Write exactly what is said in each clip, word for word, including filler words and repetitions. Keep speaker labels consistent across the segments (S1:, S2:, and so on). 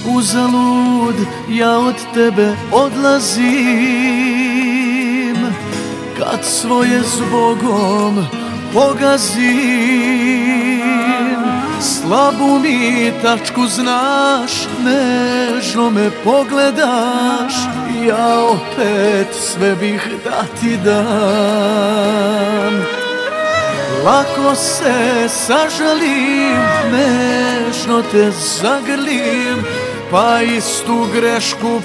S1: Uzalud ja od tebe odlazim, kad svoje zbogom pogazim. Slabu mi tačku znaš, nežno me pogledaš, ja opet sve bih da ti dam. Lako se sažalim, nežno te zagrlim, pa istu grešku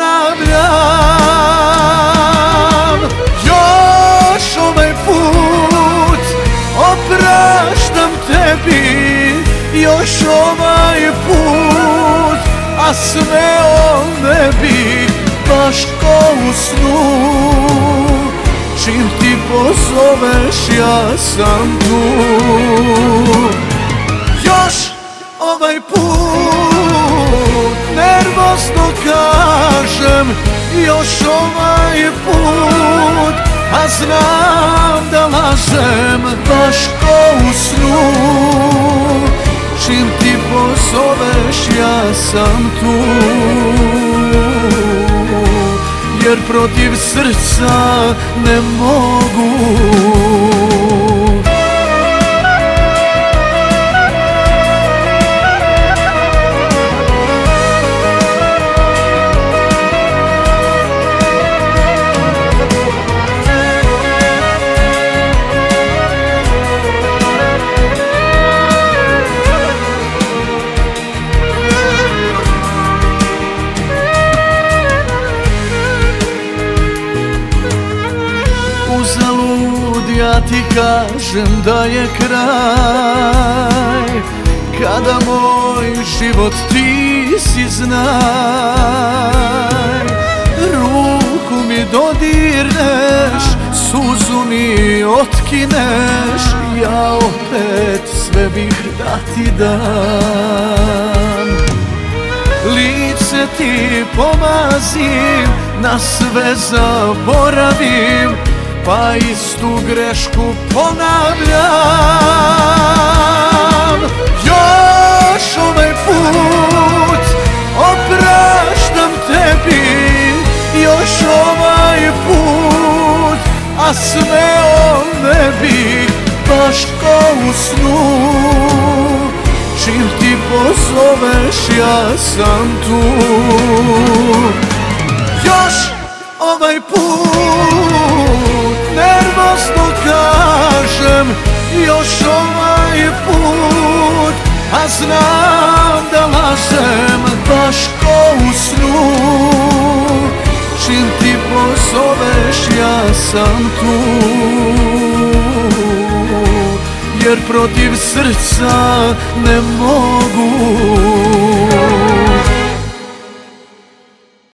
S1: ponavljam. Još ovaj put opraštam tebi, još ovaj put, a sve o nebi, baš ko u snu. Čim ti pozoveš, ja sam tu. Još ovaj put nervozno kažem, još ovaj put, a znam da lažem, baš ko u snu. Čim ti pozoveš, ja sam tu, jer protiv srca ne mogu. Uzalud ja ti kažem da je kraj, kada moj život ti si znaj. Ruku mi dodirneš, suzu mi otkineš, ja opet sve bih da ti dam. Lice ti pomazim, na sve zaboravim, pa istu grešku ponavljam. Još ovaj put opraštam tebi, još ovaj put, a sve o nebi, baš ko u snu. Čim ti pozoveš, ja sam tu. Još ovaj put nervozno kažem, još ovaj put, a znam da lažem, baš ko u snu. Čim ti pozoveš, ja sam tu, jer protiv srca ne mogu.